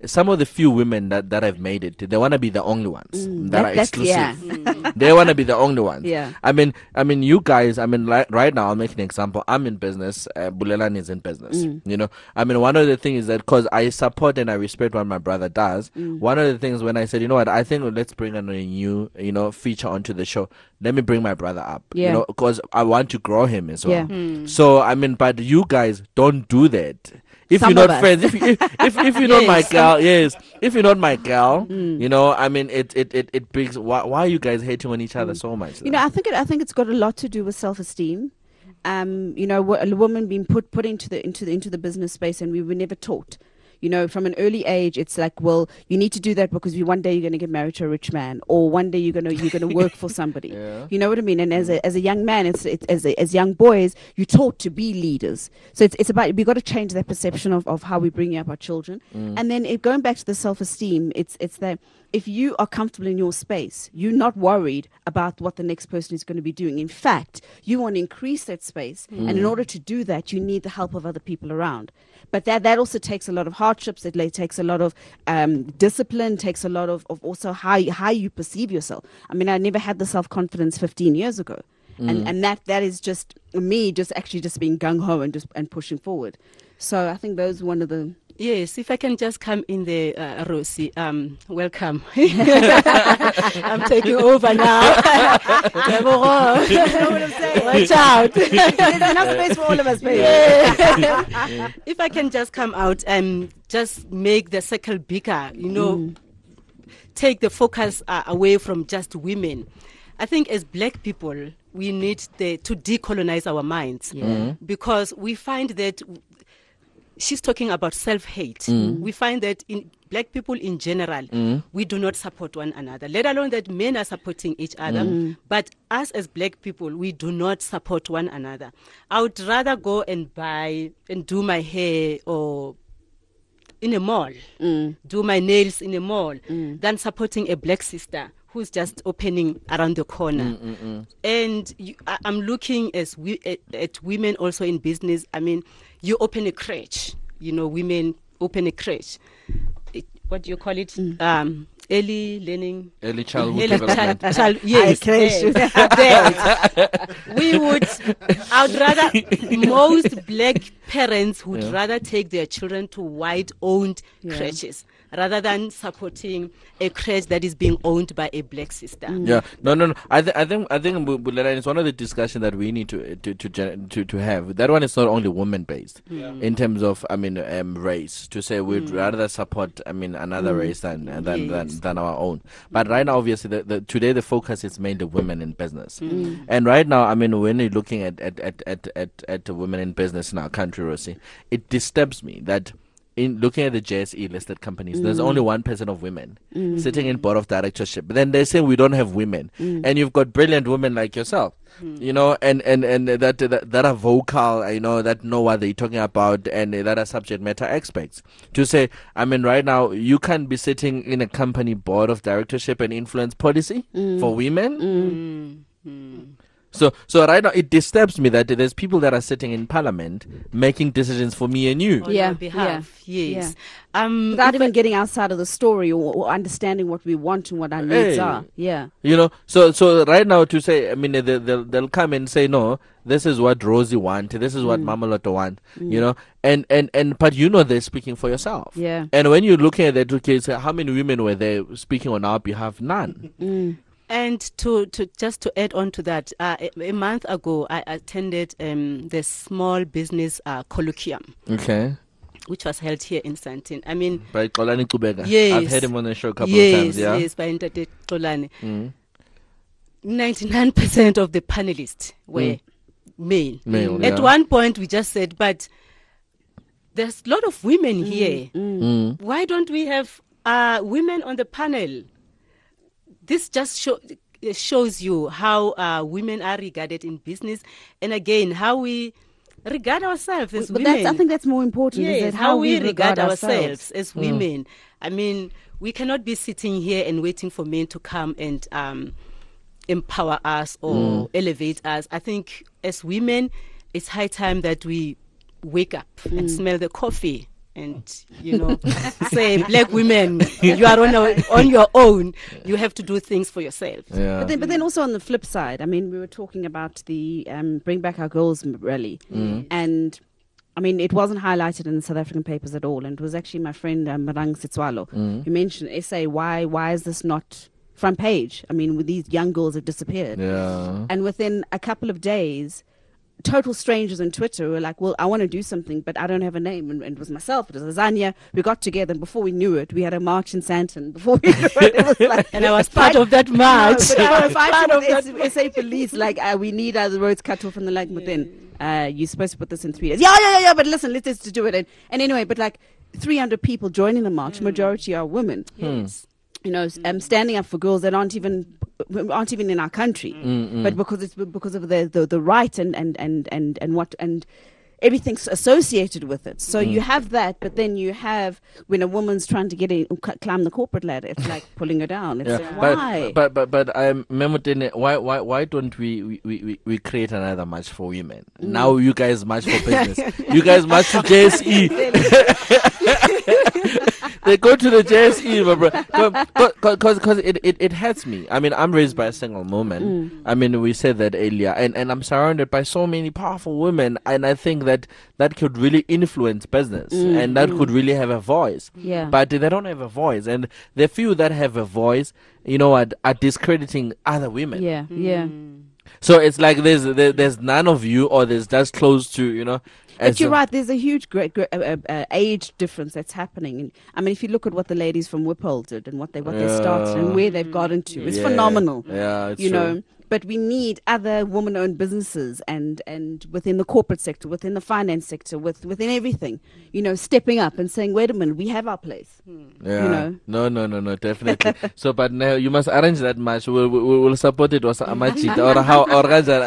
some of the few women that, that have made it, they want to be the only ones Mm, that, that- are that's- exclusive. yeah. They want to be the only ones. Yeah. I mean, I mean, you guys. I mean, like, right now, I'll make an example. I'm in business. Uh, Bulelan is in business. Mm. You know, I mean, one of the things is that because I support and I respect what my brother does. Mm. One of the things when I said, you know what, I think let's bring on a new, you know, feature onto the show. Let me bring my brother up. Yeah. You know, because I want to grow him as well. Yeah. So I mean, but you guys don't do that. If Some you're of not us. friends, if, you- if if if you're not my Yes. girl, yes. If you're not my girl, Mm. you know, I mean, it it it it brings. Why why are you guys hating on each other so much? You know, I think it, I think it's got a lot to do with self-esteem. Um, you know, a woman being put put into the into the into the business space, and we were never taught. You know, from an early age, it's like, well, you need to do that because you, one day you're going to get married to a rich man, or one day you're going to you're going to work for somebody. Yeah. You know what I mean? And as a as a young man, it's, it's as a, as young boys, you're taught to be leaders. So it's it's about we got to change that perception of, of how we bring up our children. And then it, going back to the self-esteem, it's it's that if you are comfortable in your space, you're not worried about what the next person is going to be doing. In fact, you want to increase that space, and in order to do that, you need the help of other people around. But that, that also takes a lot of hardships. It like, takes a lot of um, discipline, takes a lot of, of also how, you- how you perceive yourself. I mean, I never had the self-confidence fifteen years ago. And, and that, that is just me just actually just being gung-ho and just and pushing forward. So I think those are one of the... Yes, if I can just come in there, uh, Rosie. Um, welcome. I'm taking over now. Deborah. You know what I'm saying? Watch out. There's enough space for all of us, baby. If I can just come out and just make the circle bigger, you know, take the focus uh, away from just women. I think as black people, we need the, to decolonize our minds because we find that she's talking about self-hate. We find that in black people in general, we do not support one another, let alone that men are supporting each other. But us as black people, we do not support one another. I would rather go and buy and do my hair or in a mall, do my nails in a mall, than supporting a black sister who's just opening around the corner. And you, I, I'm looking as we, at, at women also in business. I mean, you open a crèche, you know, women open a crèche. It, what do you call it? Um, early learning. Early childhood Early development. child, child, yes, crèche. yes, yes. We would, I would rather, most black parents would Yeah. rather take their children to white-owned Yeah. crèches rather than supporting a crèche that is being owned by a black sister. Yeah, no, no, no. I, th- I think, I think, Bu- Bulela, it's one of the discussions that we need to to to gen- to, to have. That one is not only women based in terms of, I mean, um, race. To say we'd rather support, I mean, another race than than, than Yes. than our own. But right now, obviously, the, the, today the focus is mainly women in business. And right now, I mean, when you're looking at at at at at, at women in business in our country, Rosie, it disturbs me that. In looking at the J S E listed companies, there's only one percent of women sitting in board of directorship. But then they say we don't have women, and you've got brilliant women like yourself, you know, and and and that, that that are vocal, you know, that know what they're talking about, and that are subject matter experts. To say, I mean, right now you can't be sitting in a company board of directorship and influence policy for women. So, so right now it disturbs me that there's people that are sitting in parliament making decisions for me and you. On Yeah, our behalf, yes. Yeah. Um, Without if even I- getting outside of the story or, or understanding what we want and what our needs Hey. are. Yeah. You know, so so right now to say, I mean, they, they'll they'll come and say, no, this is what Rosie want, this is what Mama Lotto want, you know, and and and but you know they're speaking for yourself. Yeah. And when you're looking at that, okay, so how many women were there speaking on our behalf? None. And to, to just to add on to that, uh, a, a month ago, I attended um, the small business uh, colloquium, Okay. which was held here in Sandton. I mean, By Xolani Kubega. Yes. I've heard him on the show a couple yes, of times. Yeah. yes, by Ntate Xolani. Mm. ninety-nine percent of the panelists were male. Male, At yeah. one point, we just said, but there's a lot of women here. Mm. Why don't we have uh, women on the panel? This just show, shows you how uh, women are regarded in business, and again, how we regard ourselves as But women. that's, I think that's more important. Yes, is that how, we regard, ourselves. ourselves as women. I mean, we cannot be sitting here and waiting for men to come and um, empower us or elevate us. I think as women, it's high time that we wake up and smell the coffee and, you know, say, black women, you are on, a, on your own. You have to do things for yourself. Yeah. But then, but then also on the flip side, I mean, we were talking about the um, Bring Back Our Girls rally, Mm. and I mean, it wasn't highlighted in the South African papers at all. And it was actually my friend um, Marang Sitswalo Mm. who mentioned an essay, why, why is this not front page? I mean, with these young girls have disappeared. Yeah. And within a couple of days, total strangers on Twitter were like, well, I want to do something, but I don't have a name. And, and it was myself, it was Lasagna. We got together, and before we knew it, we had a march in Sandton. Before we knew it, it was like, And I was part of that no, march. but I was Part fighting of with that S- S A police, like, uh, we need uh, the roads cut off and the like, but then uh, you're supposed to put this in three days. Yeah, yeah, yeah, yeah, but listen, let's just do it. And, and anyway, but like three hundred people joining the march, majority are women. Yes. You know, s- um, standing up for girls that aren't even aren't even in our country, but because it's because of the, the, the right and, and, and, and, and what and everything's associated with it. So you have that, but then you have when a woman's trying to get in, c- climb the corporate ladder, it's like pulling her down. It's Yeah, like, why? but but but but um, Memotene, why why why don't we we, we, we create another match for women? Mm. Now you guys match for business. You guys match to J S E. They go to the J S E, my bro. Because because it, it it hurts me. I mean, I'm raised by a single woman. Mm. I mean, we said that earlier, and and I'm surrounded by so many powerful women, and I think that that could really influence business, and that could really have a voice. Yeah. But they don't have a voice, and the few that have a voice, you know, are, are discrediting other women. Yeah, yeah. So it's like there's there, there's none of you, or there's just close to, you know. as But you're a- right. There's a huge great, great, uh, uh, uh, age difference that's happening. And I mean, if you look at what the ladies from Whipple did and what they what they started and Yeah. where they've gotten to, it's Yeah. phenomenal. Yeah, it's you true. know. But we need other woman-owned businesses and, and within the corporate sector, within the finance sector, with within everything, you know, stepping up and saying, "Wait a minute, we have our place." Yeah. you know. No, no, no, no, definitely. So, but now you must arrange that match. We'll, we'll, we'll support it or Amachit or how or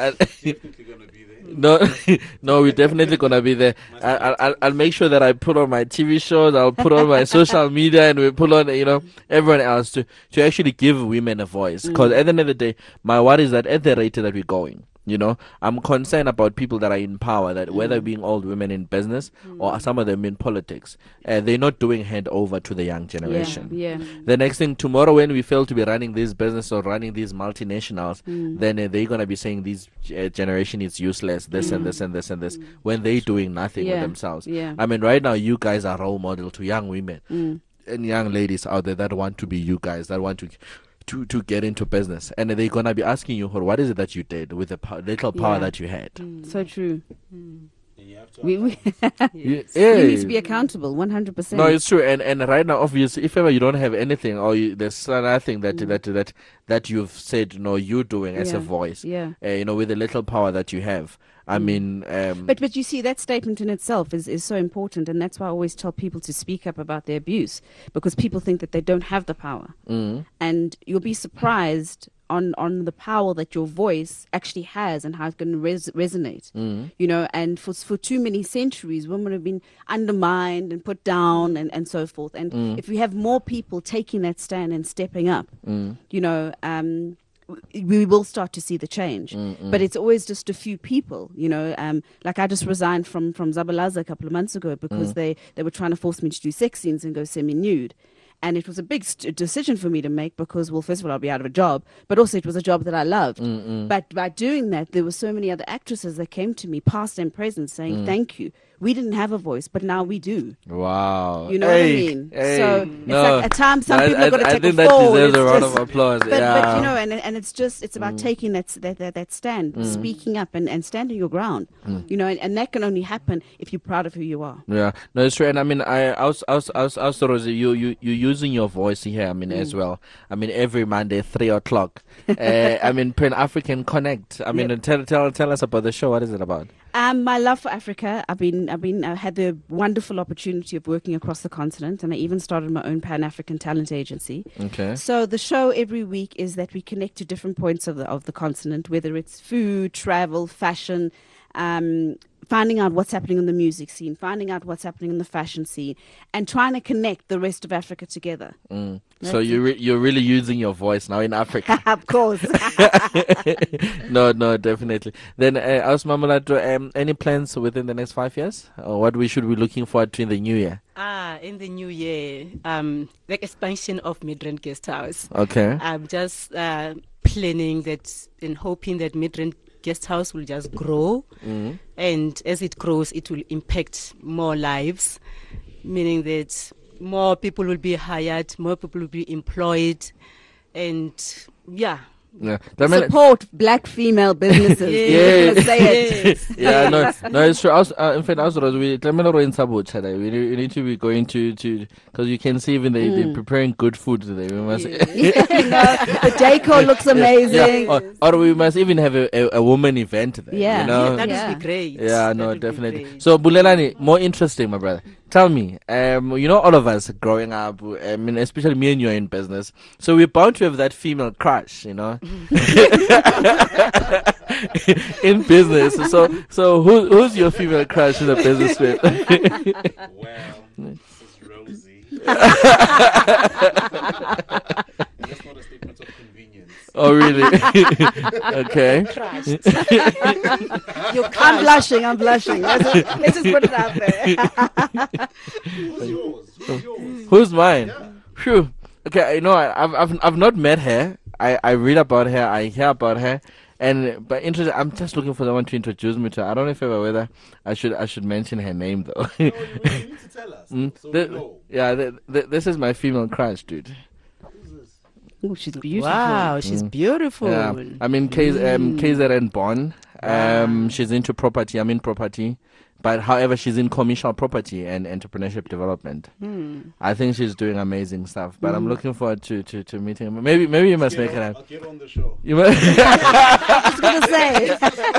No, no, we're definitely gonna be there. I, I, I'll, I'll make sure that I put on my T V shows. I'll put on my social media, and we put on, you know, everyone else to to actually give women a voice. Because at the end of the day, my worry is that at the rate that we're going, you know, I'm concerned about people that are in power, that whether being old women in business or some of them in politics, uh, they're not doing hand over to the young generation. Yeah, The next thing, tomorrow when we fail to be running this business or running these multinationals, Mm. then uh, they're going to be saying this uh, generation is useless, this and this and this and this, when they're doing nothing with Mm. Yeah, themselves. yeah. I mean, right now, you guys are role model to young women Mm. and young ladies out there that want to be you guys, that want to to to get into business. And they're going to be asking you, what is it that you did with the po- little power Yeah. that you had? So true. And you have to We, we, You- we need to be yeah. accountable, one hundred percent. No, it's true, and and right now, obviously, if ever you don't have anything, or you, there's nothing that that that that you've said, no, you're doing as a Yeah. voice, Yeah. uh, you know, with the little power that you have. I mean, um, But but you see, that statement in itself is, is so important, and that's why I always tell people to speak up about their abuse, because people think that they don't have the power, mm, and you'll be surprised on on the power that your voice actually has and how it's going to res- resonate. mm, You know, and for for too many centuries, women have been undermined and put down and, and so forth. And Mm. if we have more people taking that stand and stepping up, mm, you know, um, w- we will start to see the change. Mm, But it's always just a few people, you know. Um, like I just resigned from from Zabalaza a couple of months ago because Mm. they they were trying to force me to do sex scenes and go semi-nude. And it was a big st- decision for me to make because, well, first of all, I'll be out of a job, but also it was a job that I loved. mm, But by doing that, there were so many other actresses that came to me, past and present, saying, Mm. thank you. We didn't have a voice, but now we do. wow, You know Hey, what I mean? hey, So it's no. like at times some I- people I, are going to I take think a that fall. deserves It's a round just- of applause. but, yeah. but you know, and and it's just it's about taking that that that, that stand, speaking up, and, and standing your ground. You know, and, and that can only happen if you're proud of who you are. Yeah, no, it's true, and I mean, I also, also, also, also Rosie, you, you, you using your voice here. I mean, as well. I mean, every Monday, three o'clock. uh, I mean, Pan African Connect. I mean, Yep. tell, tell, tell us about the show. What is it about? Um, my love for Africa. I've been, I've been, I had the wonderful opportunity of working across the continent, and I even started my own Pan African talent agency. Okay. So the show every week is that we connect to different points of the of the continent, whether it's food, travel, fashion, um, finding out what's happening in the music scene, finding out what's happening in the fashion scene, and trying to connect the rest of Africa together. Mm. So you're re- you're really using your voice now in Africa. Of course. no, no, definitely. Then, uh, Aus Mamolato, um, any plans within the next five years, or what we should be looking forward to in the new year? Ah, in the new year, um, the expansion of Midrand Guest House. Okay. I'm just uh, planning that and hoping that Midrand Guest House will just grow, Mm. and as it grows, it will impact more lives, meaning that more people will be hired, more people will be employed, and yeah. Yeah. That mean- Support black female businesses. Yes. We're gonna say it. Yes. yeah, no, no, it's true. I was, uh, in fact, I was, we, we need we need to be going to, to, because you can see even they, they're preparing good food today. We must, No, the decor looks amazing. yeah, or, or we must even have a, a, a woman event there. Yeah. You know? Yeah, that Yeah. would be great. Yeah, That no, would be definitely. great. So, Bulelani, more interesting, my brother. Tell me, um, you know, all of us growing up, I mean, especially me and you are in business, so we're bound to have that female crush, you know, in business. So, so who, who's your female crush in the business with? Well, this is Rosie. That's not a statement of convenience. Oh, really? Okay. You I'm can't. blushing. I'm blushing. Let's just, let's just put it out there. Who's yours? Who's yours? Who's mine? Phew. Okay, you know, I- I've I've I've not met her. I, I read about her. I hear about her. And but interesting, I'm just looking for someone to introduce me to her. I don't know if ever whether I should I should mention her name though. No, you, you need to tell us. Mm, So the- we know. yeah, the, the, this is my female crush, dude. Who's this? Oh, she's beautiful. Wow, she's beautiful. Yeah, I mean, K- um, K Z N born. Um, she's into property. I'm in property, but however, she's in commercial property and entrepreneurship development. I think she's doing amazing stuff. But I'm looking forward to, to, to meeting her. Maybe maybe you must Get make her. on, I'll get on the show. You must. I was gonna say.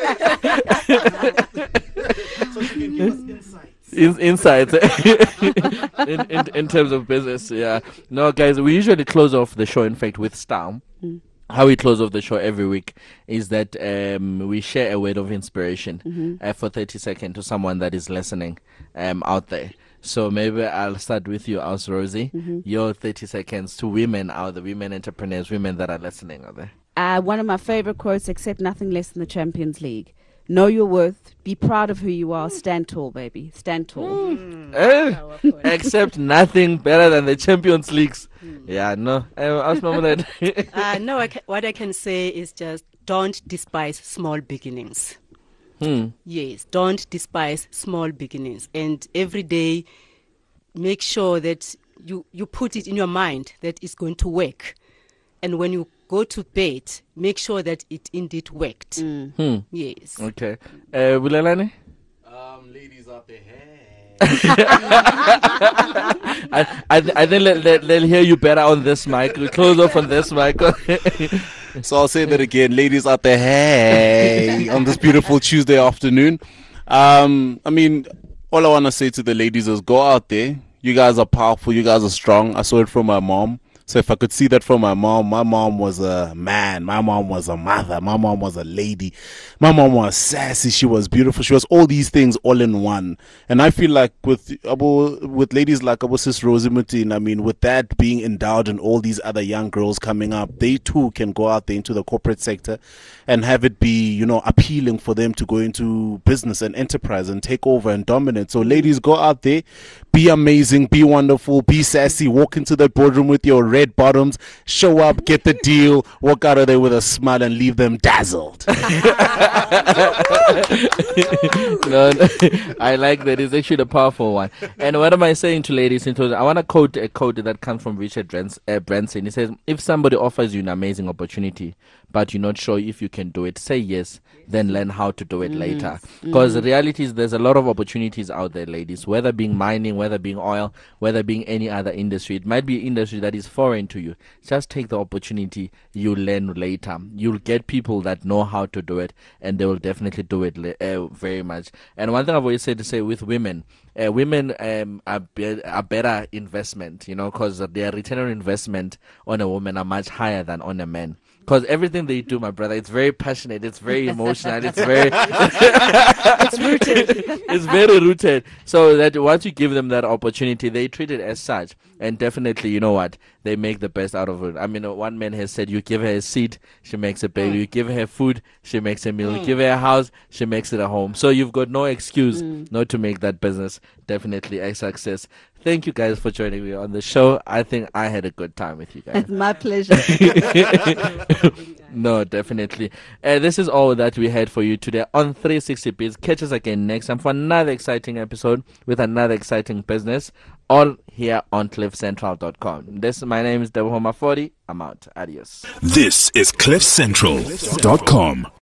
So she can give us insights. In, insights in, in in terms of business. Yeah, no, guys, we usually close off the show, in fact, with style. How we close off the show every week is that um, we share a word of inspiration uh, for thirty seconds to someone that is listening um, out there. So maybe I'll start with you, Aus Rosie. Your thirty seconds to women out there, women entrepreneurs, women that are listening out there. Uh, one of my favorite quotes: "Accept nothing less than the Champions League. Know your worth. Be proud of who you are. Stand tall, baby. Stand tall." Eh? Powerful. Accept nothing better than the Champions Leagues. Yeah, no. Uh, Aus Mamolet. Uh, no, I ca- what I can say is just don't despise small beginnings. Hmm. Yes, don't despise small beginnings. And every day, make sure that you, you put it in your mind that it's going to work. And when you go to bed, make sure that it indeed worked. Hmm. Yes. Okay. Uh, Bulelani? Um, ladies out there, hey. I, I, I think let, let, they'll hear you better on this mic. We close off on this mic. So I'll say that again, ladies out there, hey, on this beautiful Tuesday afternoon. Um, I mean, all I want to say to the ladies is go out there. You guys are powerful. You guys are strong. I saw it from my mom. So if I could see that from my mom, my mom was a man. My mom was a mother. My mom was a lady. My mom was sassy. She was beautiful. She was all these things all in one. And I feel like with Abu, with ladies like Abu Sis Rosie Mutin, I mean, with that being endowed in all these other young girls coming up, they too can go out there into the corporate sector and have it be, you know, appealing for them to go into business and enterprise and take over and dominate. So ladies, go out there, be amazing, be wonderful, be sassy, walk into the boardroom with your red bottoms, show up, get the deal, walk out of there with a smile and leave them dazzled. No, no, I like that. It's actually a powerful one. And what am I saying to ladies? Into I want to quote a quote that comes from Richard Brans- uh, Branson. He says, if somebody offers you an amazing opportunity, but you're not sure if you can do it, say yes, then learn how to do it later. Because the reality is there's a lot of opportunities out there, ladies, whether being mining, whether being oil, whether being any other industry. It might be an industry that is foreign to you. Just take the opportunity, you learn later. You'll get people that know how to do it, and they will definitely do it uh, very much. And one thing I've always said to say with women, uh, women um, are, be- are better investment, you know, because their return on investment on a woman are much higher than on a man. Because everything they do, my brother, it's very passionate, it's very emotional, it's very It's rooted. it's very rooted. So that once you give them that opportunity, they treat it as such. And definitely, you know what, they make the best out of it. I mean, uh, one man has said, you give her a seat, she makes a baby. Mm. You give her food, she makes a meal. Mm. You give her a house, she makes it a home. So you've got no excuse mm. not to make that business definitely a success. Thank you guys for joining me on the show. I think I had a good time with you guys. My pleasure. No, definitely. Uh, this is all that we had for you today on three sixty Bits. Catch us again next time for another exciting episode with another exciting business, all here on cliff central dot com. This, my name is Deboho Mafodi. I'm out. Adios. This is cliff central dot com.